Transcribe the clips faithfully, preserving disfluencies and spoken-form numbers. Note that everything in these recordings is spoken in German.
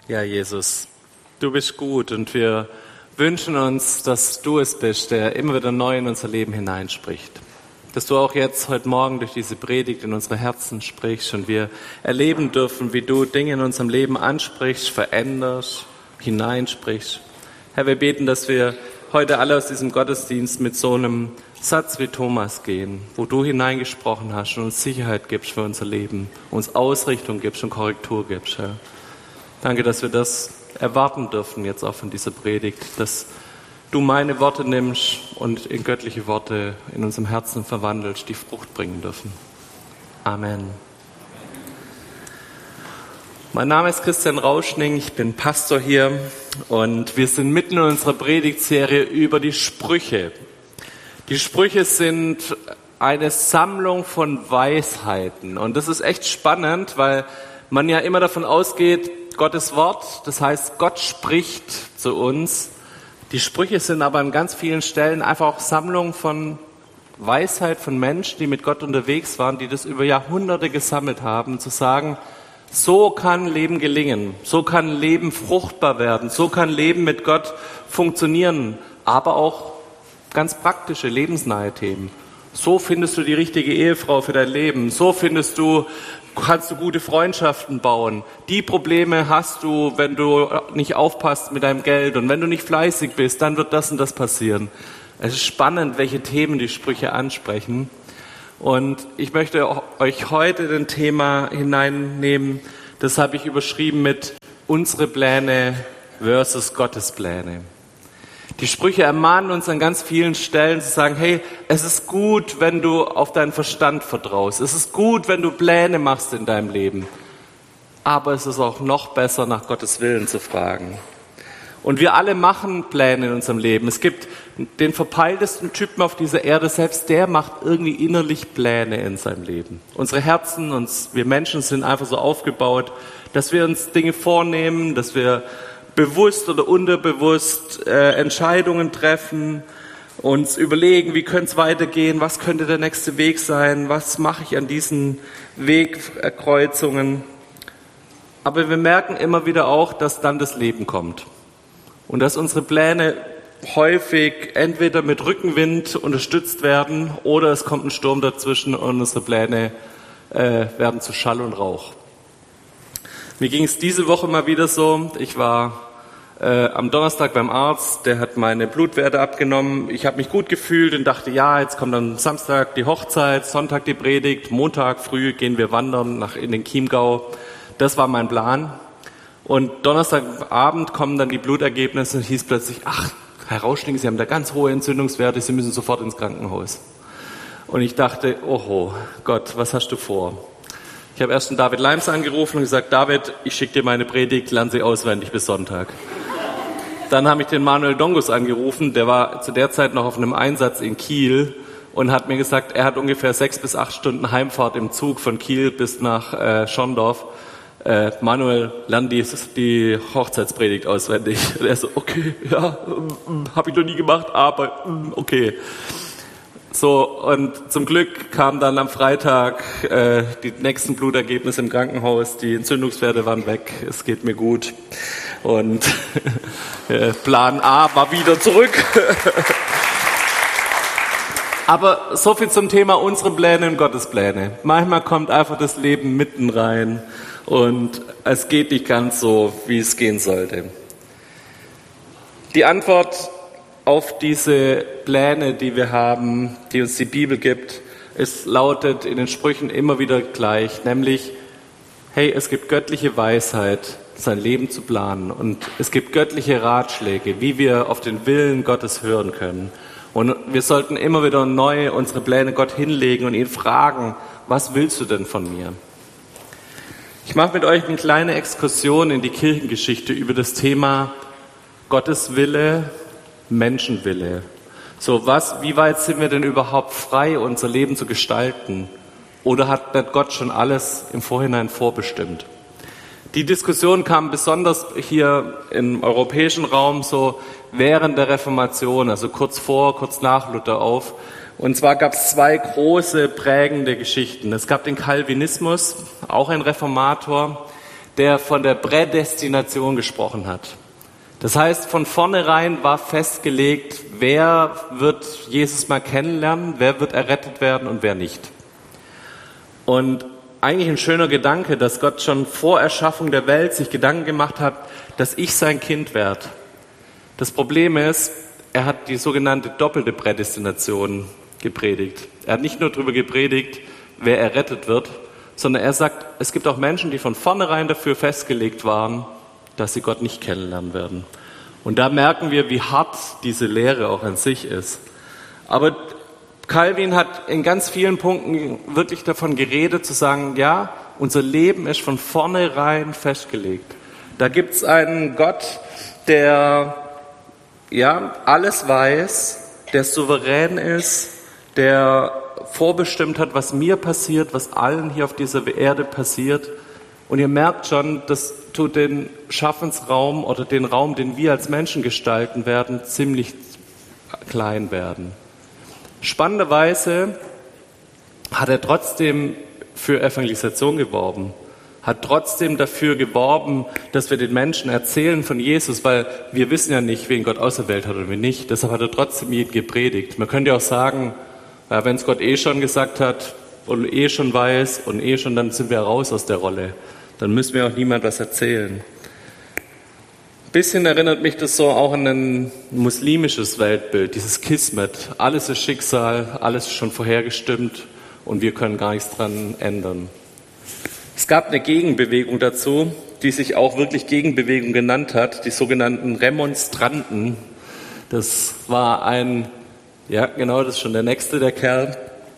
Ja, Jesus, du bist gut und wir wünschen uns, dass du es bist, der immer wieder neu in unser Leben hineinspricht. Dass du auch jetzt heute Morgen durch diese Predigt in unsere Herzen sprichst und wir erleben dürfen, wie du Dinge in unserem Leben ansprichst, veränderst, hineinsprichst. Herr, wir beten, dass wir heute alle aus diesem Gottesdienst mit so einem Satz wie Thomas gehen, wo du hineingesprochen hast und uns Sicherheit gibst für unser Leben, uns Ausrichtung gibst und Korrektur gibst, Herr. Danke, dass wir das erwarten dürfen jetzt auch von dieser Predigt, dass du meine Worte nimmst und in göttliche Worte in unserem Herzen verwandelst, die Frucht bringen dürfen. Amen. Mein Name ist Christian Rauschning, ich bin Pastor hier und wir sind mitten in unserer Predigtserie über die Sprüche. Die Sprüche sind eine Sammlung von Weisheiten und das ist echt spannend, weil man ja immer davon ausgeht, Gottes Wort, das heißt, Gott spricht zu uns. Die Sprüche sind aber an ganz vielen Stellen einfach auch Sammlungen von Weisheit von Menschen, die mit Gott unterwegs waren, die das über Jahrhunderte gesammelt haben, zu sagen, so kann Leben gelingen, so kann Leben fruchtbar werden, so kann Leben mit Gott funktionieren, aber auch ganz praktische, lebensnahe Themen. So findest du die richtige Ehefrau für dein Leben, so findest du kannst du gute Freundschaften bauen. Die Probleme hast du, wenn du nicht aufpasst mit deinem Geld und wenn du nicht fleißig bist, dann wird das und das passieren. Es ist spannend, welche Themen die Sprüche ansprechen. Und ich möchte euch heute ein Thema hineinnehmen, das habe ich überschrieben mit unsere Pläne versus Gottes Pläne. Die Sprüche ermahnen uns an ganz vielen Stellen zu sagen, hey, es ist gut, wenn du auf deinen Verstand vertraust. Es ist gut, wenn du Pläne machst in deinem Leben. Aber es ist auch noch besser, nach Gottes Willen zu fragen. Und wir alle machen Pläne in unserem Leben. Es gibt den verpeiltesten Typen auf dieser Erde, selbst der macht irgendwie innerlich Pläne in seinem Leben. Unsere Herzen, uns, wir Menschen sind einfach so aufgebaut, dass wir uns Dinge vornehmen, dass wir bewusst oder unterbewusst äh, Entscheidungen treffen, uns überlegen, wie könnte es weitergehen, was könnte der nächste Weg sein, was mache ich an diesen Wegkreuzungen. Aber wir merken immer wieder auch, dass dann das Leben kommt und dass unsere Pläne häufig entweder mit Rückenwind unterstützt werden oder es kommt ein Sturm dazwischen und unsere Pläne äh, werden zu Schall und Rauch. Mir ging es diese Woche mal wieder so, ich war äh, am Donnerstag beim Arzt, der hat meine Blutwerte abgenommen, ich habe mich gut gefühlt und dachte, ja, jetzt kommt dann Samstag die Hochzeit, Sonntag die Predigt, Montag früh gehen wir wandern nach in den Chiemgau, das war mein Plan. Und Donnerstagabend kommen dann die Blutergebnisse und hieß plötzlich, ach, Herr Rauschning, Sie haben da ganz hohe Entzündungswerte, Sie müssen sofort ins Krankenhaus. Und ich dachte, oho, Gott, was hast du vor? Ich habe erst den David Leims angerufen und gesagt, David, ich schicke dir meine Predigt, lerne sie auswendig bis Sonntag. Dann habe ich den Manuel Dongus angerufen, der war zu der Zeit noch auf einem Einsatz in Kiel und hat mir gesagt, er hat ungefähr sechs bis acht Stunden Heimfahrt im Zug von Kiel bis nach äh, Schondorf. Äh, Manuel, lern die, die Hochzeitspredigt auswendig. Und er so, okay, ja, habe ich noch nie gemacht, aber okay. So, und zum Glück kamen dann am Freitag äh, die nächsten Blutergebnisse im Krankenhaus, die Entzündungswerte waren weg, es geht mir gut und äh, Plan A war wieder zurück. Aber so viel zum Thema unsere Pläne und Gottes Pläne. Manchmal kommt einfach das Leben mitten rein und es geht nicht ganz so, wie es gehen sollte. Die Antwort auf diese Pläne, die wir haben, die uns die Bibel gibt, es lautet in den Sprüchen immer wieder gleich, nämlich, hey, es gibt göttliche Weisheit, sein Leben zu planen und es gibt göttliche Ratschläge, wie wir auf den Willen Gottes hören können. Und wir sollten immer wieder neu unsere Pläne Gott hinlegen und ihn fragen, was willst du denn von mir? Ich mache mit euch eine kleine Exkursion in die Kirchengeschichte über das Thema Gottes Wille, Menschenwille. So, was, wie weit sind wir denn überhaupt frei, unser Leben zu gestalten? Oder hat nicht Gott schon alles im Vorhinein vorbestimmt? Die Diskussion kam besonders hier im europäischen Raum so während der Reformation, also kurz vor, kurz nach Luther auf. Und zwar gab es zwei große prägende Geschichten. Es gab den Calvinismus, auch ein Reformator, der von der Prädestination gesprochen hat. Das heißt, von vornherein war festgelegt, wer wird Jesus mal kennenlernen, wer wird errettet werden und wer nicht. Und eigentlich ein schöner Gedanke, dass Gott schon vor Erschaffung der Welt sich Gedanken gemacht hat, dass ich sein Kind werde. Das Problem ist, er hat die sogenannte doppelte Prädestination gepredigt. Er hat nicht nur darüber gepredigt, wer errettet wird, sondern er sagt, es gibt auch Menschen, die von vornherein dafür festgelegt waren, dass sie Gott nicht kennenlernen werden. Und da merken wir, wie hart diese Lehre auch an sich ist. Aber Calvin hat in ganz vielen Punkten wirklich davon geredet, zu sagen, ja, unser Leben ist von vornherein festgelegt. Da gibt es einen Gott, der ja alles weiß, der souverän ist, der vorbestimmt hat, was mir passiert, was allen hier auf dieser Erde passiert. Und ihr merkt schon, das tut den Schaffensraum oder den Raum, den wir als Menschen gestalten werden, ziemlich klein werden. Spannenderweise hat er trotzdem für Evangelisation geworben, hat trotzdem dafür geworben, dass wir den Menschen erzählen von Jesus, weil wir wissen ja nicht, wen Gott auserwählt hat oder wen nicht. Deshalb hat er trotzdem jeden gepredigt. Man könnte ja auch sagen, ja, wenn es Gott eh schon gesagt hat und eh schon weiß und eh schon, dann sind wir raus aus der Rolle. Dann müssen wir auch niemand was erzählen. Ein bisschen erinnert mich das so auch an ein muslimisches Weltbild, dieses Kismet. Alles ist Schicksal, alles ist schon vorhergestimmt und wir können gar nichts dran ändern. Es gab eine Gegenbewegung dazu, die sich auch wirklich Gegenbewegung genannt hat, die sogenannten Remonstranten. Das war ein, ja genau, das ist schon der nächste, der Kerl.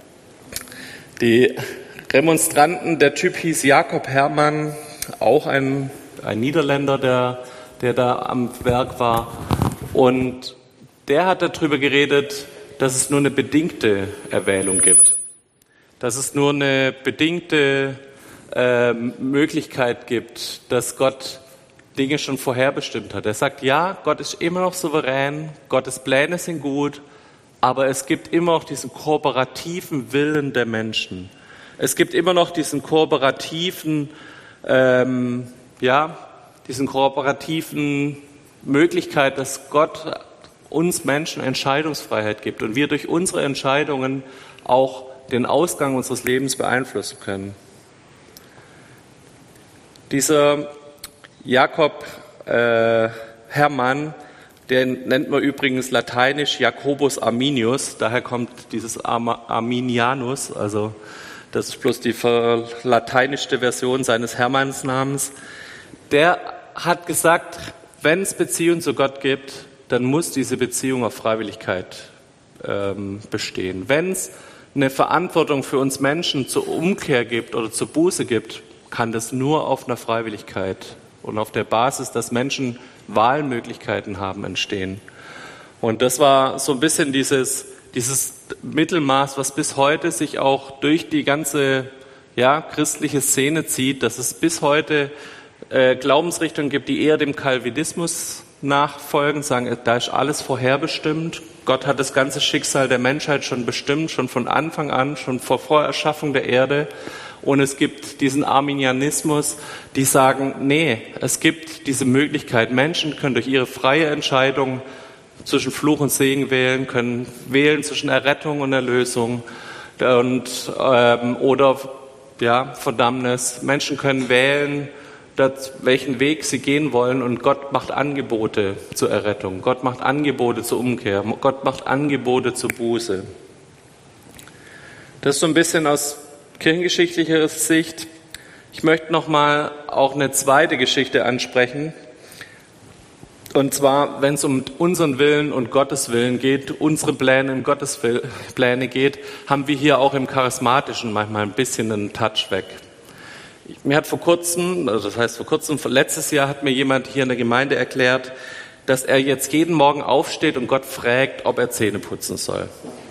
Die Remonstranten, der Typ hieß Jakob Hermann, auch ein, ein Niederländer, der, der da am Werk war. Und der hat darüber geredet, dass es nur eine bedingte Erwählung gibt. Dass es nur eine bedingte äh, Möglichkeit gibt, dass Gott Dinge schon vorherbestimmt hat. Er sagt, ja, Gott ist immer noch souverän, Gottes Pläne sind gut, aber es gibt immer noch diesen kooperativen Willen der Menschen. Es gibt immer noch diesen kooperativen, ähm, ja, diesen kooperativen Möglichkeit, dass Gott uns Menschen Entscheidungsfreiheit gibt und wir durch unsere Entscheidungen auch den Ausgang unseres Lebens beeinflussen können. Dieser Jakob äh, Hermann, den nennt man übrigens lateinisch Jacobus Arminius, daher kommt dieses Arminianus, also das ist bloß die verlateinischte Version seines Hermannsnamens. Der hat gesagt, wenn es Beziehung zu Gott gibt, dann muss diese Beziehung auf Freiwilligkeit ähm, bestehen. Wenn es eine Verantwortung für uns Menschen zur Umkehr gibt oder zur Buße gibt, kann das nur auf einer Freiwilligkeit und auf der Basis, dass Menschen Wahlmöglichkeiten haben, entstehen. Und das war so ein bisschen dieses, dieses Mittelmaß, was bis heute sich auch durch die ganze ja, christliche Szene zieht, dass es bis heute äh, Glaubensrichtungen gibt, die eher dem Calvinismus nachfolgen, sagen, da ist alles vorherbestimmt. Gott hat das ganze Schicksal der Menschheit schon bestimmt, schon von Anfang an, schon vor Vorerschaffung der Erde. Und es gibt diesen Arminianismus, die sagen, nee, es gibt diese Möglichkeit. Menschen können durch ihre freie Entscheidung zwischen Fluch und Segen wählen, können wählen zwischen Errettung und Erlösung und, ähm, oder ja, Verdammnis. Menschen können wählen, das, welchen Weg sie gehen wollen, und Gott macht Angebote zur Errettung. Gott macht Angebote zur Umkehr. Gott macht Angebote zur Buße. Das ist so ein bisschen aus kirchengeschichtlicher Sicht. Ich möchte noch mal auch eine zweite Geschichte ansprechen. Und zwar, wenn es um unseren Willen und Gottes Willen geht, unsere Pläne und Gottes Pläne geht, haben wir hier auch im Charismatischen manchmal ein bisschen einen Touch weg. Mir hat vor kurzem, also das heißt vor kurzem, letztes Jahr hat mir jemand hier in der Gemeinde erklärt, dass er jetzt jeden Morgen aufsteht und Gott fragt, ob er Zähne putzen soll.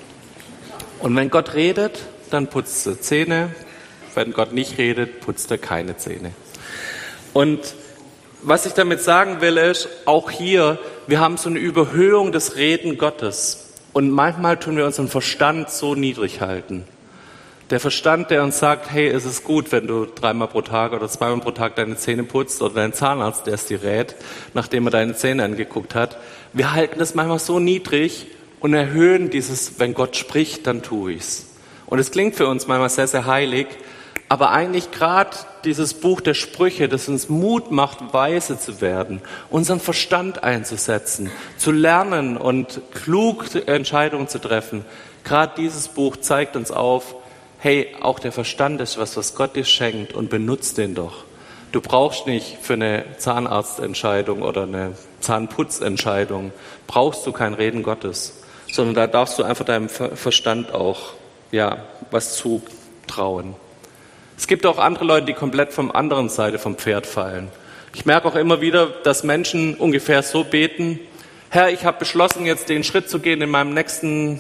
Und wenn Gott redet, dann putzt er Zähne. Wenn Gott nicht redet, putzt er keine Zähne. Und was ich damit sagen will, ist, auch hier, wir haben so eine Überhöhung des Reden Gottes. Und manchmal tun wir unseren Verstand so niedrig halten, Der Verstand, der uns sagt, hey, es ist gut, wenn du dreimal pro Tag oder zweimal pro Tag deine Zähne putzt, oder dein Zahnarzt, der es dir rät, nachdem er deine Zähne angeguckt hat. Wir halten das manchmal so niedrig und erhöhen dieses, wenn Gott spricht, dann tue ich's. Und es klingt für uns manchmal sehr, sehr heilig, aber eigentlich gerade dieses Buch der Sprüche, das uns Mut macht, weise zu werden, unseren Verstand einzusetzen, zu lernen und klug Entscheidungen zu treffen. Gerade dieses Buch zeigt uns auf, hey, auch der Verstand ist was, was Gott dir schenkt, und benutzt den doch. Du brauchst nicht für eine Zahnarztentscheidung oder eine Zahnputzentscheidung, brauchst du kein Reden Gottes, sondern da darfst du einfach deinem Verstand auch ja, was zutrauen. Es gibt auch andere Leute, die komplett vom anderen Seite vom Pferd fallen. Ich merke auch immer wieder, dass Menschen ungefähr so beten: Herr, ich habe beschlossen, jetzt den Schritt zu gehen in meinem nächsten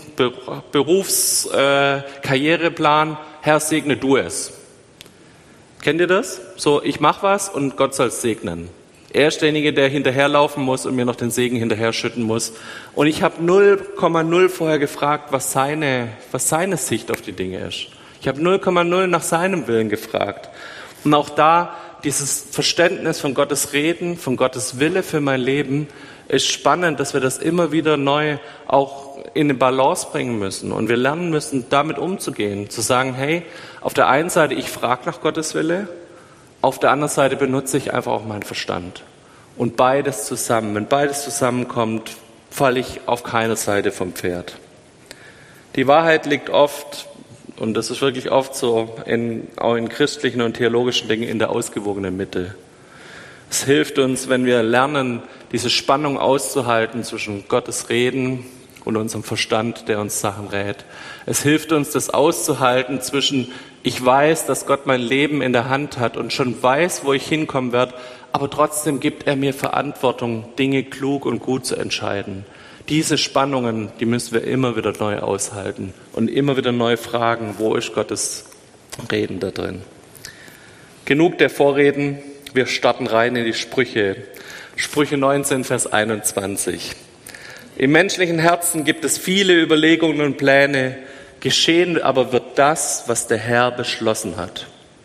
Berufskarriereplan. Äh, Herr, segne du es. Kennt ihr das? So, ich mache was und Gott soll es segnen. Er ist derjenige, der hinterherlaufen muss und mir noch den Segen hinterher schütten muss. Und ich habe null Komma null vorher gefragt, was seine, was seine Sicht auf die Dinge ist. Ich habe null Komma null nach seinem Willen gefragt. Und auch da dieses Verständnis von Gottes Reden, von Gottes Wille für mein Leben, ist spannend, dass wir das immer wieder neu auch in eine Balance bringen müssen. Und wir lernen müssen, damit umzugehen. Zu sagen, hey, auf der einen Seite, ich frage nach Gottes Wille, auf der anderen Seite benutze ich einfach auch meinen Verstand. Und beides zusammen, wenn beides zusammenkommt, falle ich auf keine Seite vom Pferd. Die Wahrheit liegt oft, und das ist wirklich oft so, in, auch in christlichen und theologischen Dingen, in der ausgewogenen Mitte. Es hilft uns, wenn wir lernen, diese Spannung auszuhalten zwischen Gottes Reden und unserem Verstand, der uns Sachen rät. Es hilft uns, das auszuhalten zwischen, ich weiß, dass Gott mein Leben in der Hand hat und schon weiß, wo ich hinkommen werde, aber trotzdem gibt er mir Verantwortung, Dinge klug und gut zu entscheiden. Diese Spannungen, die müssen wir immer wieder neu aushalten und immer wieder neu fragen, wo ist Gottes Reden da drin. Genug der Vorreden, wir starten rein in die Sprüche. Sprüche neunzehn, Vers einundzwanzig. Im menschlichen Herzen gibt es viele Überlegungen und Pläne, geschehen aber wird das, was der Herr beschlossen hat.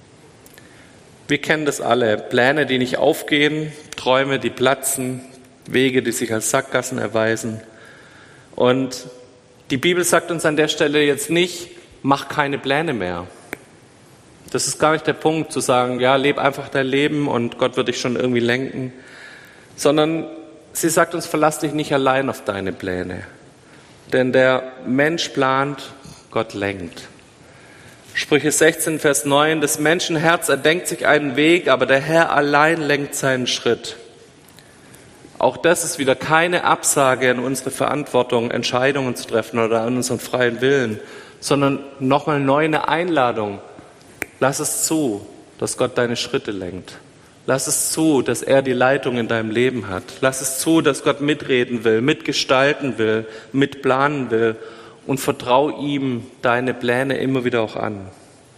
Wir kennen das alle, Pläne, die nicht aufgehen, Träume, die platzen, Wege, die sich als Sackgassen erweisen. Und die Bibel sagt uns an der Stelle jetzt nicht, mach keine Pläne mehr. Das ist gar nicht der Punkt, zu sagen, ja, leb einfach dein Leben und Gott wird dich schon irgendwie lenken. Sondern sie sagt uns, verlass dich nicht allein auf deine Pläne. Denn der Mensch plant, Gott lenkt. Sprüche sechzehn, Vers neun, des Menschen Herz erdenkt sich einen Weg, aber der Herr allein lenkt seinen Schritt. Auch das ist wieder keine Absage an unsere Verantwortung, Entscheidungen zu treffen oder an unseren freien Willen, sondern nochmal neu eine Einladung. Lass es zu, dass Gott deine Schritte lenkt. Lass es zu, dass er die Leitung in deinem Leben hat. Lass es zu, dass Gott mitreden will, mitgestalten will, mitplanen will, und vertrau ihm deine Pläne immer wieder auch an.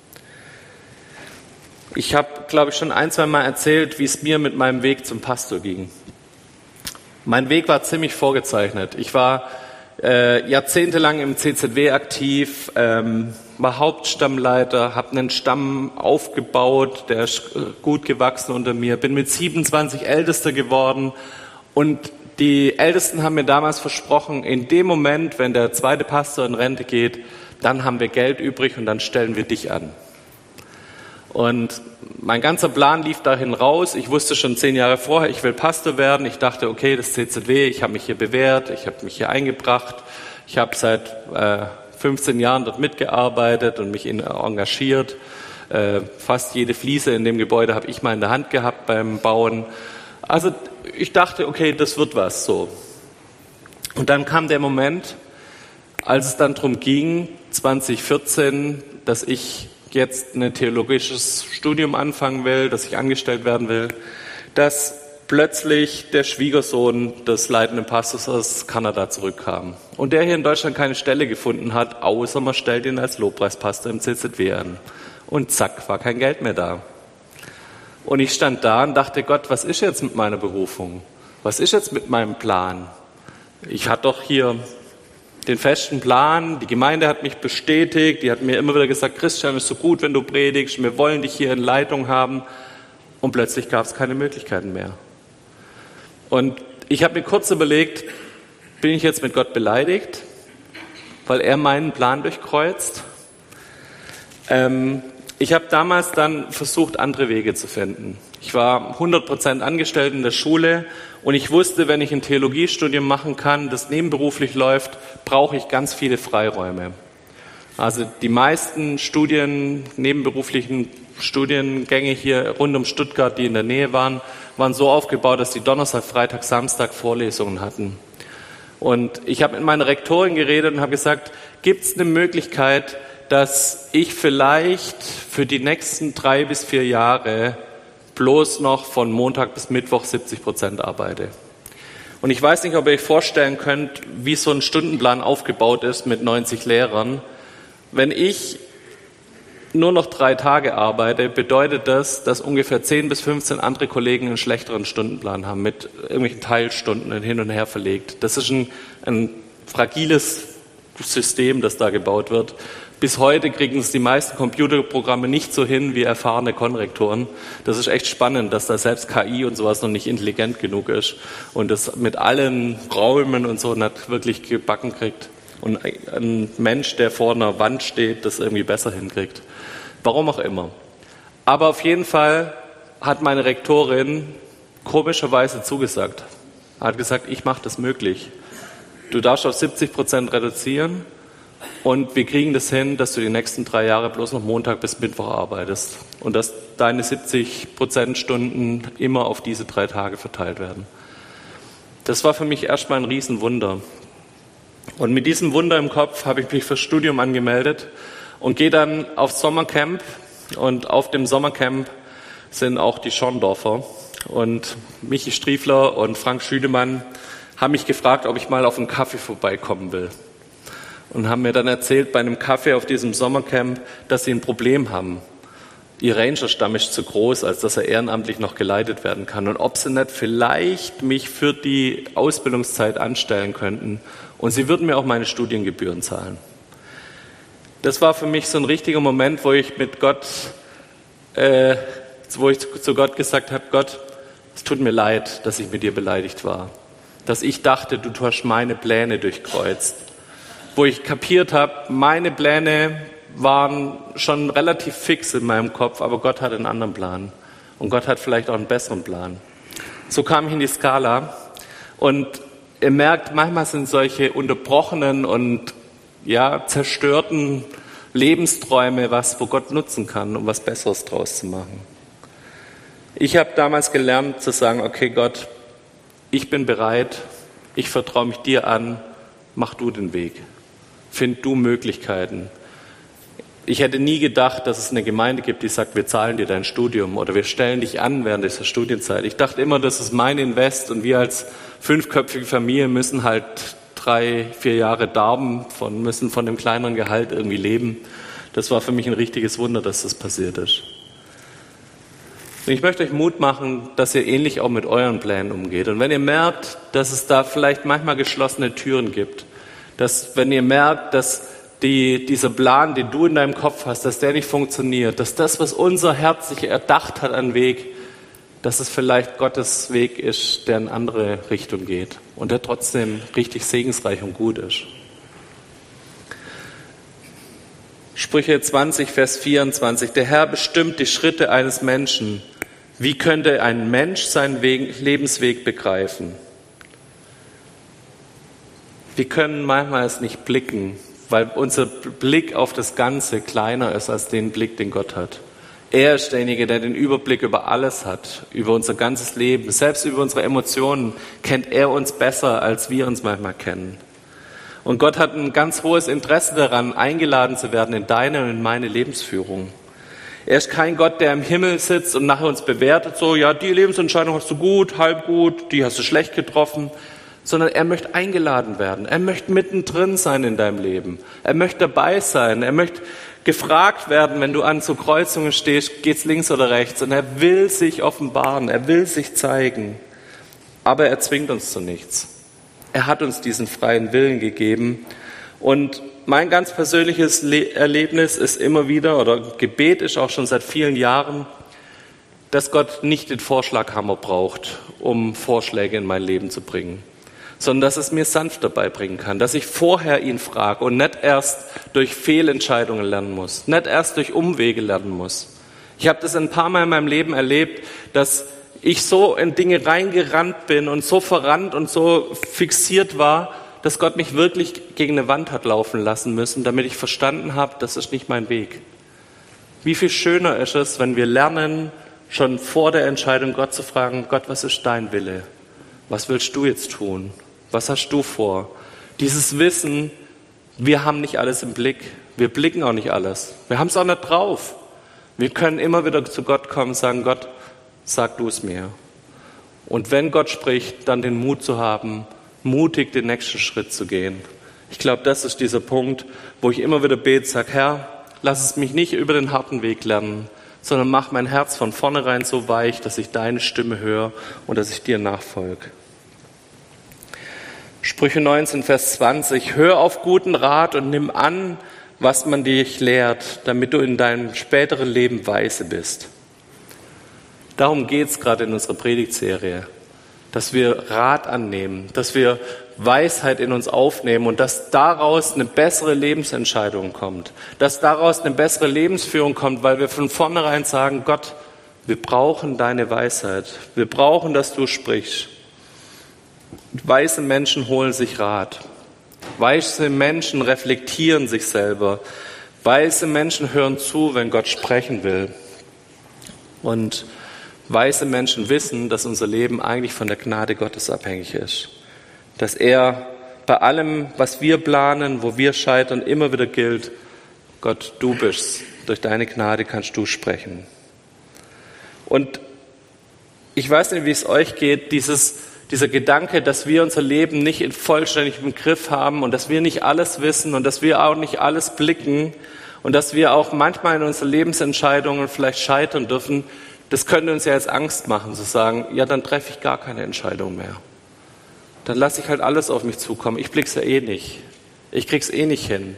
Ich habe, glaube ich, schon ein, zwei Mal erzählt, wie es mir mit meinem Weg zum Pastor ging. Mein Weg war ziemlich vorgezeichnet. Ich war äh, jahrzehntelang im C Z W aktiv, ähm, war Hauptstammleiter, habe einen Stamm aufgebaut, der ist gut gewachsen unter mir, bin mit siebenundzwanzig Ältester geworden, und die Ältesten haben mir damals versprochen, in dem Moment, wenn der zweite Pastor in Rente geht, dann haben wir Geld übrig und dann stellen wir dich an. Und mein ganzer Plan lief dahin raus. Ich wusste schon zehn Jahre vorher, ich will Pastor werden. Ich dachte, okay, das C Z W, ich habe mich hier bewährt, ich habe mich hier eingebracht. Ich habe seit äh, fünfzehn Jahren dort mitgearbeitet und mich in, engagiert. Äh, fast jede Fliese in dem Gebäude habe ich mal in der Hand gehabt beim Bauen. Also ich dachte, okay, das wird was so. Und dann kam der Moment, als es dann darum ging, zwanzig vierzehn, dass ich jetzt ein theologisches Studium anfangen will, dass ich angestellt werden will, dass plötzlich der Schwiegersohn des leitenden Pastors aus Kanada zurückkam und der hier in Deutschland keine Stelle gefunden hat, außer man stellt ihn als Lobpreispastor im C Z W an. Und zack, war kein Geld mehr da. Und ich stand da und dachte, Gott, was ist jetzt mit meiner Berufung? Was ist jetzt mit meinem Plan? Ich hatte doch hier den festen Plan. Die Gemeinde hat mich bestätigt. Die hat mir immer wieder gesagt, Christian, ist so gut, wenn du predigst. Wir wollen dich hier in Leitung haben. Und plötzlich gab es keine Möglichkeiten mehr. Und ich habe mir kurz überlegt, bin ich jetzt mit Gott beleidigt, weil er meinen Plan durchkreuzt? Ähm, ich habe damals dann versucht, andere Wege zu finden. Ich war hundert Prozent angestellt in der Schule und ich wusste, wenn ich ein Theologiestudium machen kann, das nebenberuflich läuft, brauche ich ganz viele Freiräume. Also die meisten Studien, nebenberuflichen Studiengänge hier rund um Stuttgart, die in der Nähe waren, waren so aufgebaut, dass die Donnerstag, Freitag, Samstag Vorlesungen hatten. Und ich habe mit meiner Rektorin geredet und habe gesagt, gibt es eine Möglichkeit, dass ich vielleicht für die nächsten drei bis vier Jahre bloß noch von Montag bis Mittwoch siebzig Prozent arbeite. Und ich weiß nicht, ob ihr euch vorstellen könnt, wie so ein Stundenplan aufgebaut ist mit neunzig Lehrern. Wenn ich nur noch drei Tage arbeite, bedeutet das, dass ungefähr zehn bis fünfzehn andere Kollegen einen schlechteren Stundenplan haben, mit irgendwelchen Teilstunden hin und her verlegt. Das ist ein, ein fragiles System, das da gebaut wird. Bis heute kriegen es die meisten Computerprogramme nicht so hin wie erfahrene Konrektoren. Das ist echt spannend, dass da selbst K I und sowas noch nicht intelligent genug ist und das mit allen Räumen und so nicht wirklich gebacken kriegt. Und ein Mensch, der vor einer Wand steht, das irgendwie besser hinkriegt. Warum auch immer. Aber auf jeden Fall hat meine Rektorin komischerweise zugesagt. Hat gesagt, ich mache das möglich. Du darfst auf siebzig Prozent reduzieren und wir kriegen das hin, dass du die nächsten drei Jahre bloß noch Montag bis Mittwoch arbeitest und dass deine siebzig Prozent Stunden immer auf diese drei Tage verteilt werden. Das war für mich erstmal ein Riesenwunder. Und mit diesem Wunder im Kopf habe ich mich fürs Studium angemeldet und gehe dann aufs Sommercamp. Und auf dem Sommercamp sind auch die Schorndorfer. Und Michi Striefler und Frank Schüdemann haben mich gefragt, ob ich mal auf einen Kaffee vorbeikommen will. Und haben mir dann erzählt, bei einem Kaffee auf diesem Sommercamp, dass sie ein Problem haben. Ihr Rangerstamm ist zu groß, als dass er ehrenamtlich noch geleitet werden kann. Und ob sie nicht vielleicht mich für die Ausbildungszeit anstellen könnten. Und sie würden mir auch meine Studiengebühren zahlen. Das war für mich so ein richtiger Moment, wo ich mit Gott, äh, wo ich zu Gott gesagt habe, Gott, es tut mir leid, dass ich mit dir beleidigt war. Dass ich dachte, du hast meine Pläne durchkreuzt. Wo ich kapiert habe, meine Pläne waren schon relativ fix in meinem Kopf, aber Gott hat einen anderen Plan. Und Gott hat vielleicht auch einen besseren Plan. So kam ich in die Skala und ihr merkt, manchmal sind solche unterbrochenen und ja, zerstörten Lebensträume was, wo Gott nutzen kann, um was Besseres draus zu machen. Ich habe damals gelernt zu sagen, okay Gott, ich bin bereit, ich vertraue mich dir an, mach du den Weg. Find du Möglichkeiten. Ich hätte nie gedacht, dass es eine Gemeinde gibt, die sagt, wir zahlen dir dein Studium oder wir stellen dich an während dieser Studienzeit. Ich dachte immer, das ist mein Invest und wir als fünfköpfige Familie müssen halt drei, vier Jahre darben, von, müssen von dem kleineren Gehalt irgendwie leben. Das war für mich ein richtiges Wunder, dass das passiert ist. Und ich möchte euch Mut machen, dass ihr ähnlich auch mit euren Plänen umgeht. Und wenn ihr merkt, dass es da vielleicht manchmal geschlossene Türen gibt, dass wenn ihr merkt, dass die, dieser Plan, den du in deinem Kopf hast, dass der nicht funktioniert, dass das, was unser Herz sich erdacht hat an Weg, dass es vielleicht Gottes Weg ist, der in eine andere Richtung geht und der trotzdem richtig segensreich und gut ist. Sprüche zwanzig, Vers vierundzwanzig. Der Herr bestimmt die Schritte eines Menschen. Wie könnte ein Mensch seinen Weg, Lebensweg begreifen? Wir können manchmal es nicht blicken, weil unser Blick auf das Ganze kleiner ist als den Blick, den Gott hat. Er ist derjenige, der den Überblick über alles hat, über unser ganzes Leben. Selbst über unsere Emotionen kennt er uns besser, als wir uns manchmal kennen. Und Gott hat ein ganz hohes Interesse daran, eingeladen zu werden in deine und in meine Lebensführung. Er ist kein Gott, der im Himmel sitzt und nachher uns bewertet, so, ja, die Lebensentscheidung hast du gut, halb gut, die hast du schlecht getroffen. Sondern er möchte eingeladen werden. Er möchte mittendrin sein in deinem Leben. Er möchte dabei sein. Er möchte gefragt werden, wenn du an so Kreuzungen stehst, geht's links oder rechts. Und er will sich offenbaren. Er will sich zeigen. Aber er zwingt uns zu nichts. Er hat uns diesen freien Willen gegeben. Und mein ganz persönliches Le- Erlebnis ist immer wieder, oder Gebet ist auch schon seit vielen Jahren, dass Gott nicht den Vorschlaghammer braucht, um Vorschläge in mein Leben zu bringen, sondern dass es mir sanft dabei bringen kann, dass ich vorher ihn frage und nicht erst durch Fehlentscheidungen lernen muss, nicht erst durch Umwege lernen muss. Ich habe das ein paar Mal in meinem Leben erlebt, dass ich so in Dinge reingerannt bin und so verrannt und so fixiert war, dass Gott mich wirklich gegen eine Wand hat laufen lassen müssen, damit ich verstanden habe, das ist nicht mein Weg. Wie viel schöner ist es, wenn wir lernen, schon vor der Entscheidung Gott zu fragen, Gott, was ist dein Wille? Was willst du jetzt tun? Was hast du vor? Dieses Wissen, wir haben nicht alles im Blick. Wir blicken auch nicht alles. Wir haben es auch nicht drauf. Wir können immer wieder zu Gott kommen und sagen, Gott, sag du es mir. Und wenn Gott spricht, dann den Mut zu haben, mutig den nächsten Schritt zu gehen. Ich glaube, das ist dieser Punkt, wo ich immer wieder bete, sage, Herr, lass es mich nicht über den harten Weg lernen, sondern mach mein Herz von vornherein so weich, dass ich deine Stimme höre und dass ich dir nachfolge. Sprüche neunzehn, Vers zwanzig, hör auf guten Rat und nimm an, was man dich lehrt, damit du in deinem späteren Leben weise bist. Darum geht es gerade in unserer Predigtserie, dass wir Rat annehmen, dass wir Weisheit in uns aufnehmen und dass daraus eine bessere Lebensentscheidung kommt, dass daraus eine bessere Lebensführung kommt, weil wir von vornherein sagen, Gott, wir brauchen deine Weisheit, wir brauchen, dass du sprichst. Weise Menschen holen sich Rat. Weise Menschen reflektieren sich selber. Weise Menschen hören zu, wenn Gott sprechen will. Und weise Menschen wissen, dass unser Leben eigentlich von der Gnade Gottes abhängig ist. Dass er bei allem, was wir planen, wo wir scheitern, immer wieder gilt, Gott, du bist. Durch deine Gnade kannst du sprechen. Und ich weiß nicht, wie es euch geht, dieses Dieser Gedanke, dass wir unser Leben nicht in vollständigem Griff haben und dass wir nicht alles wissen und dass wir auch nicht alles blicken und dass wir auch manchmal in unseren Lebensentscheidungen vielleicht scheitern dürfen, das könnte uns ja jetzt Angst machen, zu sagen, ja, dann treffe ich gar keine Entscheidung mehr. Dann lasse ich halt alles auf mich zukommen. Ich blick's ja eh nicht. Ich krieg's eh nicht hin.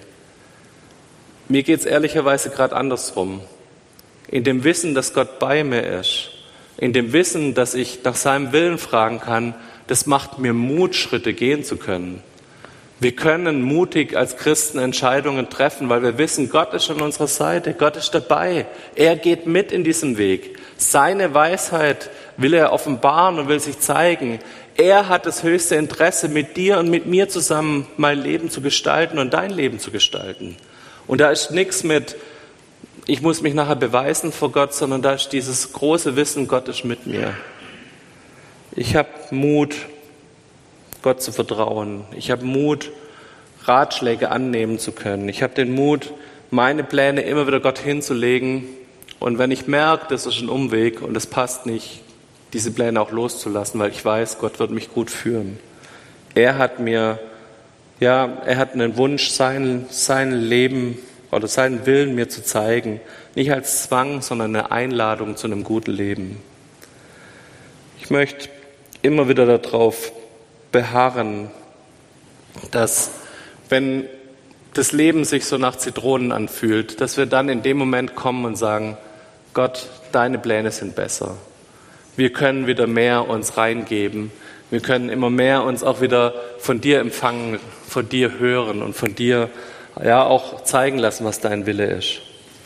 Mir geht's ehrlicherweise gerade andersrum. In dem Wissen, dass Gott bei mir ist, in dem Wissen, dass ich nach seinem Willen fragen kann, das macht mir Mut, Schritte gehen zu können. Wir können mutig als Christen Entscheidungen treffen, weil wir wissen, Gott ist an unserer Seite, Gott ist dabei. Er geht mit in diesem Weg. Seine Weisheit will er offenbaren und will sich zeigen. Er hat das höchste Interesse, mit dir und mit mir zusammen mein Leben zu gestalten und dein Leben zu gestalten. Und da ist nichts mit, ich muss mich nachher beweisen vor Gott, sondern da ist dieses große Wissen, Gott ist mit mir. Ich habe Mut, Gott zu vertrauen. Ich habe Mut, Ratschläge annehmen zu können. Ich habe den Mut, meine Pläne immer wieder Gott hinzulegen. Und wenn ich merke, das ist ein Umweg und es passt nicht, diese Pläne auch loszulassen, weil ich weiß, Gott wird mich gut führen. Er hat mir, ja, er hat einen Wunsch, sein, sein Leben oder seinen Willen mir zu zeigen, nicht als Zwang, sondern eine Einladung zu einem guten Leben. Ich möchte immer wieder darauf beharren, dass wenn das Leben sich so nach Zitronen anfühlt, dass wir dann in dem Moment kommen und sagen, Gott, deine Pläne sind besser. Wir können wieder mehr uns reingeben. Wir können immer mehr uns auch wieder von dir empfangen, von dir hören und von dir ja auch zeigen lassen, was dein Wille ist.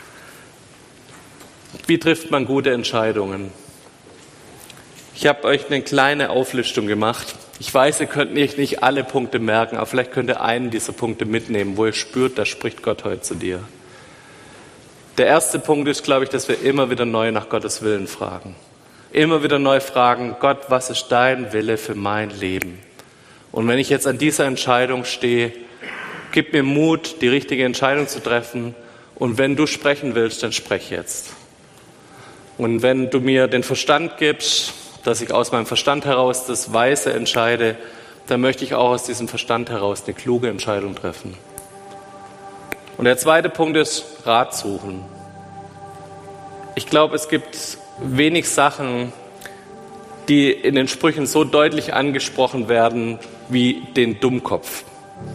Wie trifft man gute Entscheidungen? Ich habe euch eine kleine Auflistung gemacht. Ich weiß, ihr könnt nicht, nicht alle Punkte merken, aber vielleicht könnt ihr einen dieser Punkte mitnehmen, wo ihr spürt, da spricht Gott heute zu dir. Der erste Punkt ist, glaube ich, dass wir immer wieder neu nach Gottes Willen fragen. Immer wieder neu fragen, Gott, was ist dein Wille für mein Leben? Und wenn ich jetzt an dieser Entscheidung stehe, gib mir Mut, die richtige Entscheidung zu treffen. Und wenn du sprechen willst, dann sprech jetzt. Und wenn du mir den Verstand gibst, dass ich aus meinem Verstand heraus das Weise entscheide, dann möchte ich auch aus diesem Verstand heraus eine kluge Entscheidung treffen. Und der zweite Punkt ist Rat suchen. Ich glaube, es gibt wenig Sachen, die in den Sprüchen so deutlich angesprochen werden wie den Dummkopf.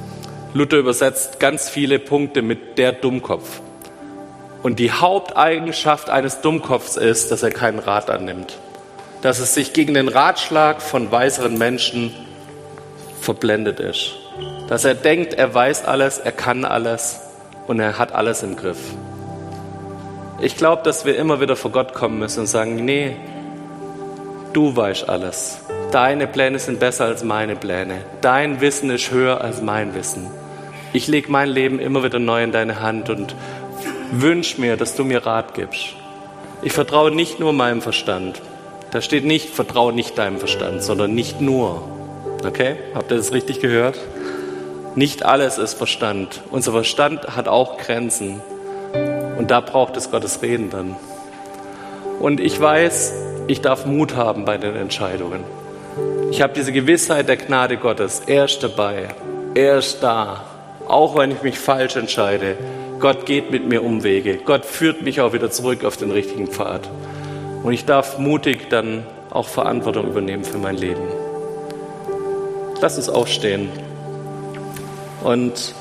Luther übersetzt ganz viele Punkte mit der Dummkopf. Und die Haupteigenschaft eines Dummkopfs ist, dass er keinen Rat annimmt. Dass es sich gegen den Ratschlag von weiseren Menschen verblendet ist. Dass er denkt, er weiß alles, er kann alles und er hat alles im Griff. Ich glaube, dass wir immer wieder vor Gott kommen müssen und sagen, nee, du weißt alles. Deine Pläne sind besser als meine Pläne. Dein Wissen ist höher als mein Wissen. Ich lege mein Leben immer wieder neu in deine Hand und wünsche mir, dass du mir Rat gibst. Ich vertraue nicht nur meinem Verstand. Da steht nicht, vertraue nicht deinem Verstand, sondern nicht nur. Okay? Habt ihr das richtig gehört? Nicht alles ist Verstand. Unser Verstand hat auch Grenzen. Und da braucht es Gottes Reden dann. Und ich weiß, ich darf Mut haben bei den Entscheidungen. Ich habe diese Gewissheit der Gnade Gottes. Er ist dabei. Er ist da. Auch wenn ich mich falsch entscheide. Gott geht mit mir Umwege. Gott führt mich auch wieder zurück auf den richtigen Pfad. Und ich darf mutig dann auch Verantwortung übernehmen für mein Leben. Lass uns aufstehen. Und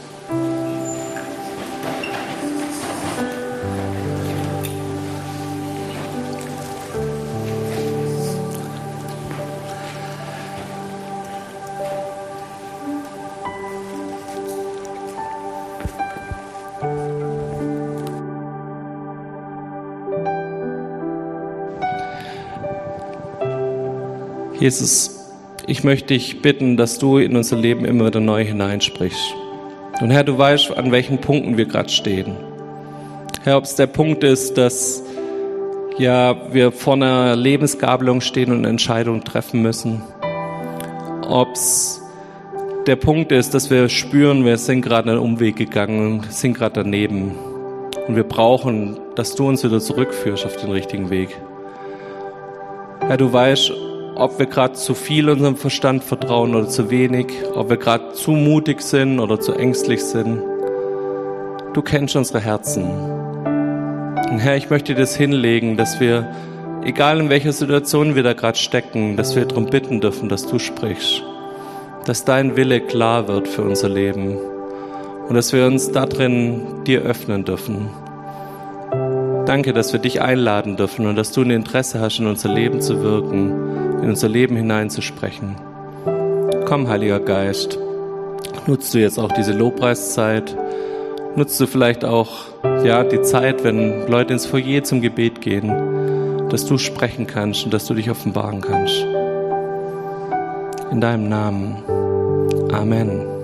Jesus, ich möchte dich bitten, dass du in unser Leben immer wieder neu hineinsprichst. Und Herr, du weißt, an welchen Punkten wir gerade stehen. Herr, ob es der Punkt ist, dass ja, wir vor einer Lebensgabelung stehen und eine Entscheidung treffen müssen. Ob es der Punkt ist, dass wir spüren, wir sind gerade einen Umweg gegangen, sind gerade daneben. Und wir brauchen, dass du uns wieder zurückführst auf den richtigen Weg. Herr, du weißt, ob wir gerade zu viel unserem Verstand vertrauen oder zu wenig, ob wir gerade zu mutig sind oder zu ängstlich sind. Du kennst unsere Herzen. Und Herr, ich möchte dir das hinlegen, dass wir, egal in welcher Situation wir da gerade stecken, dass wir darum bitten dürfen, dass du sprichst. Dass dein Wille klar wird für unser Leben. Und dass wir uns da drin dir öffnen dürfen. Danke, dass wir dich einladen dürfen und dass du ein Interesse hast, in unser Leben zu wirken, in unser Leben hineinzusprechen. Komm, Heiliger Geist, nutzt du jetzt auch diese Lobpreiszeit, nutzt du vielleicht auch ja, die Zeit, wenn Leute ins Foyer zum Gebet gehen, dass du sprechen kannst und dass du dich offenbaren kannst. In deinem Namen. Amen.